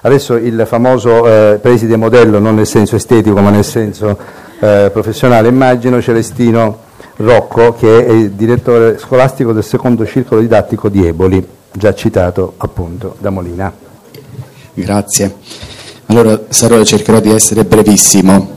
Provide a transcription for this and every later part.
Adesso il famoso preside modello, non nel senso estetico ma nel senso professionale, immagino, Celestino Rocco, che è il direttore scolastico del secondo circolo didattico di Eboli, già citato appunto da Molina. Grazie. Allora cercherò di essere brevissimo.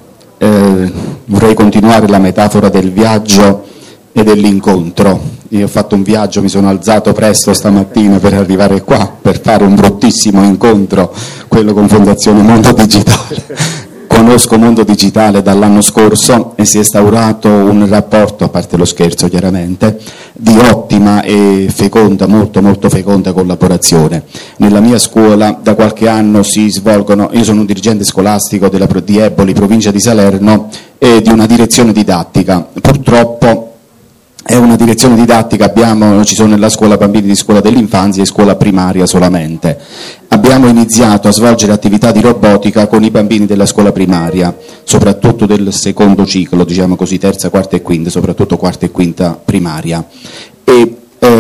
Vorrei continuare la metafora del viaggio e dell'incontro. Io ho fatto un viaggio, mi sono alzato presto stamattina per arrivare qua, per fare un bruttissimo incontro, quello con Fondazione Mondo Digitale. Conosco Mondo Digitale dall'anno scorso e si è instaurato un rapporto, a parte lo scherzo chiaramente, di ottima e feconda, molto molto feconda collaborazione. Nella mia scuola da qualche anno si svolgono, io sono un dirigente scolastico di Eboli, provincia di Salerno, e di una direzione didattica. Purtroppo è una direzione didattica, ci sono nella scuola bambini di scuola dell'infanzia e scuola primaria solamente. Abbiamo iniziato a svolgere attività di robotica con i bambini della scuola primaria, soprattutto del secondo ciclo, diciamo così, terza, quarta e quinta, soprattutto quarta e quinta primaria. E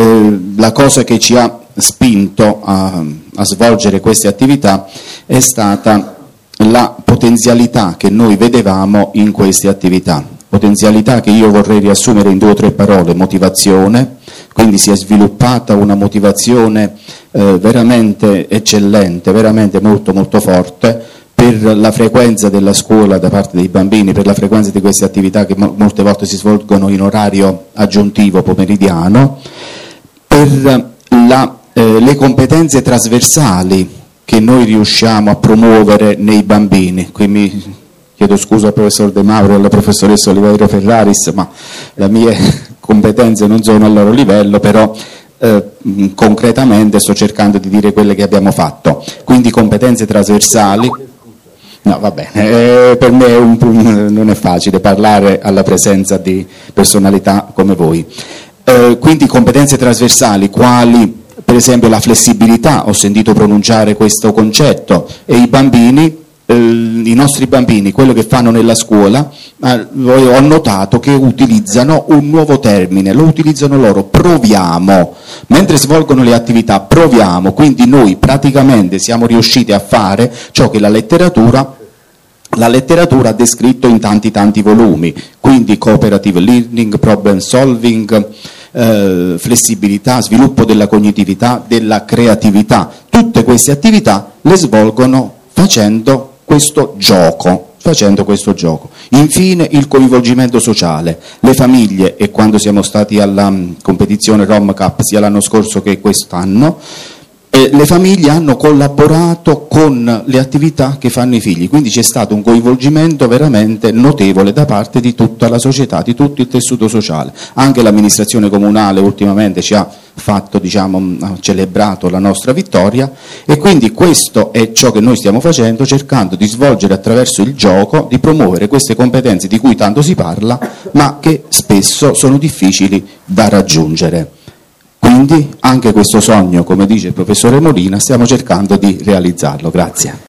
la cosa che ci ha spinto a svolgere queste attività è stata la potenzialità che noi vedevamo in queste attività. Potenzialità che io vorrei riassumere in 2 o 3 parole: motivazione, quindi si è sviluppata una motivazione veramente eccellente, veramente molto molto forte per la frequenza della scuola da parte dei bambini, per la frequenza di queste attività che molte volte si svolgono in orario aggiuntivo pomeridiano, per le competenze trasversali che noi riusciamo a promuovere nei bambini. Qui chiedo scusa al professor De Mauro e alla professoressa Oliveira Ferraris, ma le mie competenze non sono al loro livello, però concretamente sto cercando di dire quelle che abbiamo fatto. Quindi competenze trasversali. No, va bene, per me non è facile parlare alla presenza di personalità come voi. Quindi competenze trasversali, quali per esempio la flessibilità, ho sentito pronunciare questo concetto, e i nostri bambini, quello che fanno nella scuola, ho notato che utilizzano un nuovo termine, lo utilizzano loro: proviamo. Mentre svolgono le attività, proviamo. Quindi noi praticamente siamo riusciti a fare ciò che la letteratura ha descritto in tanti volumi, quindi cooperative learning, problem solving, flessibilità, sviluppo della cognitività, della creatività. Tutte queste attività le svolgono facendo questo gioco. Infine il coinvolgimento sociale, le famiglie, e quando siamo stati alla competizione Rom Cup sia l'anno scorso che quest'anno, le famiglie hanno collaborato con le attività che fanno i figli, quindi c'è stato un coinvolgimento veramente notevole da parte di tutta la società, di tutto il tessuto sociale. Anche l'amministrazione comunale ultimamente ci ha celebrato la nostra vittoria, e quindi questo è ciò che noi stiamo facendo, cercando di svolgere attraverso il gioco, di promuovere queste competenze di cui tanto si parla ma che spesso sono difficili da raggiungere. Quindi anche questo sogno, come dice il professore Molina, stiamo cercando di realizzarlo. Grazie.